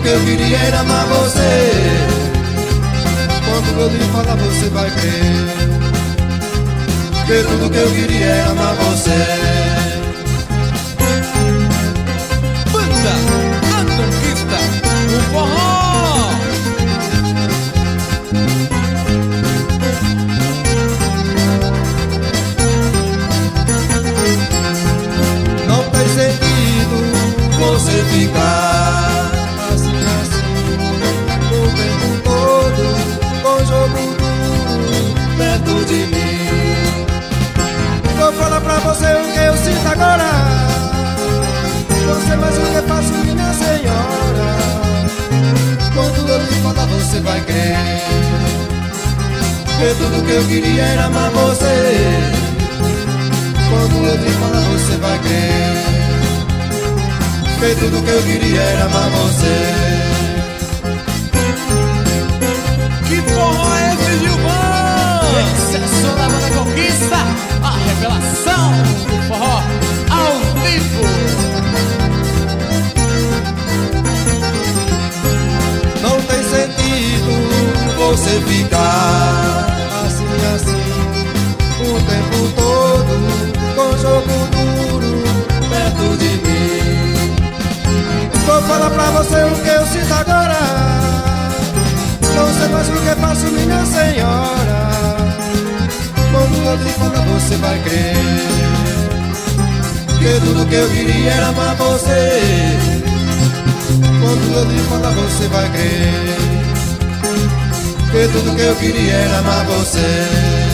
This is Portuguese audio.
tudo que eu queria era amar você. Quando eu lhe falar você vai crer, que tudo que eu queria era amar você. Banda A Conquista, o forró. Não tem sentido você ficar assim, o tempo todo, com jogo duro perto de mim. Vou falar pra você o que eu sinto agora. Você mais o que faço, minha senhora. Quando eu lhe falar você vai crer, que tudo que eu queria era amar você. Quando eu lhe falar você vai crer, que tudo que eu queria era amar você. Que forró é esse, Gilvão? Sucesso da Banda Conquista, a revelação do forró ao vivo. Não tem sentido você ficar assim, o tempo todo, com jogo duro perto de mim. Vou falar pra você o que eu sinto agora. Não sei mais o que faço, minha senhora. Quando eu lhe falar você vai crer, que tudo que eu queria era amar você. Quando eu lhe falar você vai crer, que tudo que eu queria era amar você.